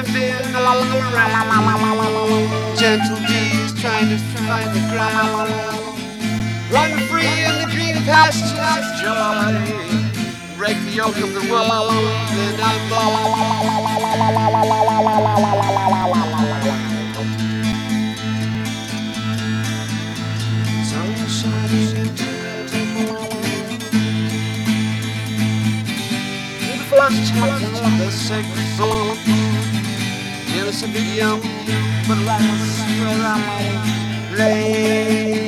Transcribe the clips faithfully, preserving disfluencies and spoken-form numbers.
I've been all around. Gentle breeze trying to find the ground. Run free in the green pastures of joy. Break the yoke of the world, and I'm sun shining into the floods chanting the sacred soul. Innocent and young, but last where I'm lay.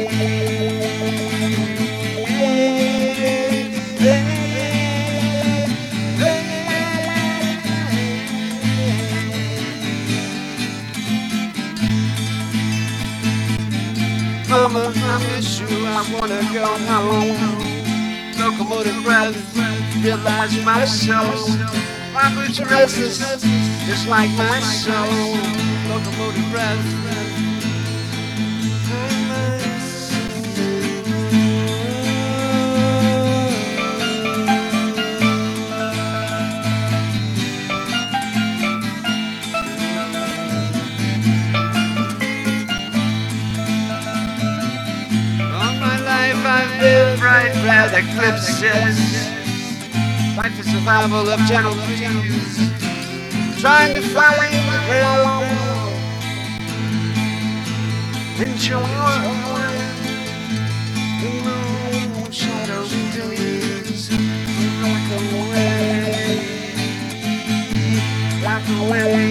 Mama, I miss you, I wanna go home. Locomotive breath, realize my soul. My boots are restless, just like my soul. Locomotive breath. I've lived right where the cliff sits, fight for survival of gentle breeze, trying to find the ground, enjoy the moon, shadows and trees, rock away, rock away.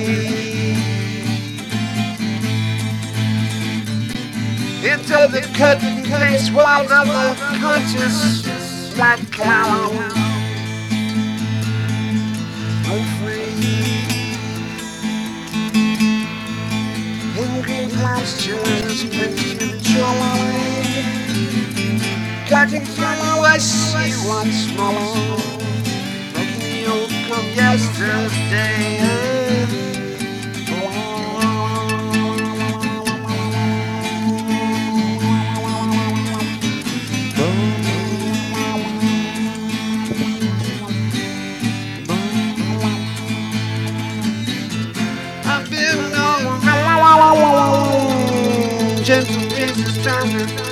Into the curtain place world of the conscious black cloud. I'm free in green pastures, printing joy. Cutting through I see once more, breaking the yoke of yesterday. Gentle breezes trying to